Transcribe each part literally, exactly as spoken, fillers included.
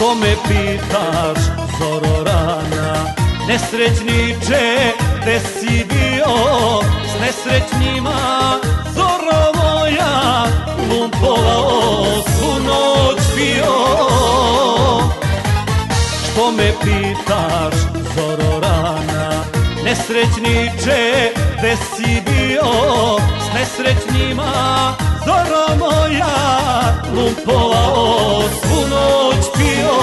Što me pitaš, zoro rana, nesrećniče, gde si bio? S nesrećnima, zoro moja, lumpovao svu noć bio. Što me pitaš, zoro rana, nesrećniče, gde si bio? S nesrećnima, zoro moja, lumpovao svu noć pio.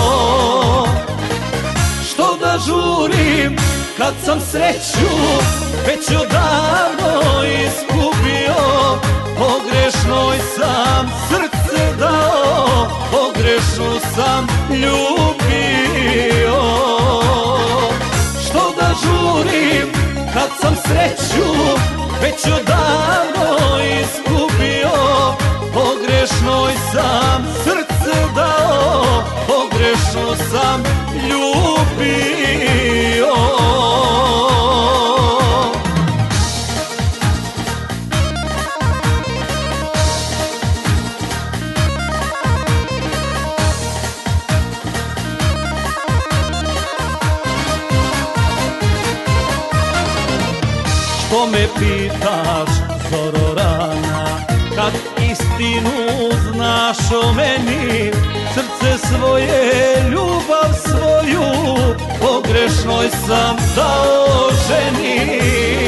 Što da žurim kad sam sreću već odavno izgubio? Pogrešnoj sam srce dao, pogrešno sam ljubio. Što da žurim kad sam sreću već odavno izgubio? Pogrešnoj sam srce dao, pogrešno sam ljubio. Što me pitaš, zoro rana, kad istinu znaš o meni? Srce svoje, ljubav svoju, pogrešnoj sam dao ženi.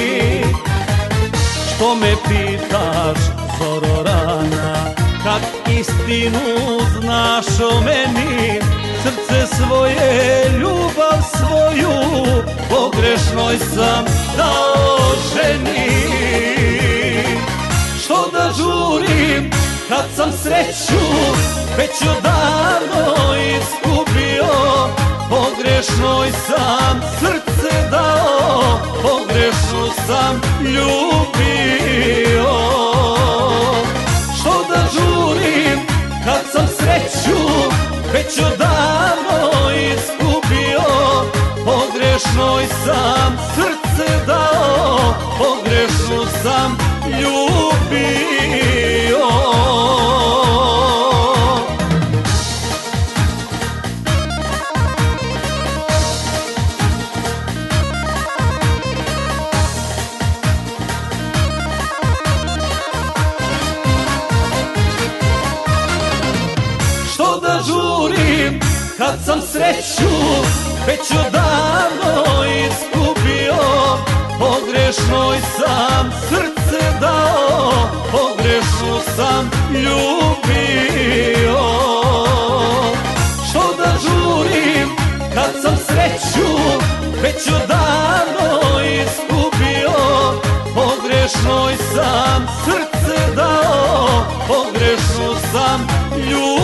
Što me pitaš, zoro rana, kad istinu znaš o meni? Srce svoje, ljubav svoju, pogrešnoj sam dao ženi. Što da žurim kad sam sreću već odavno izgubio? Pogrešnoj sam srce dao, pogrešno sam ljubio. Što da žurim kad sam sreću već odavno izgubio? Pogrešnoj sam srce dao, pogrešno sam ljubio. Što da žurim kad sam sreću već odavno izgubio? Pogrešnoj sam srce dao, pogrešno sam ljubio. Što da žurim kad sam sreću već odavno izgubio? Pogrešnoj sam srce dao, pogrešno sam ljubio.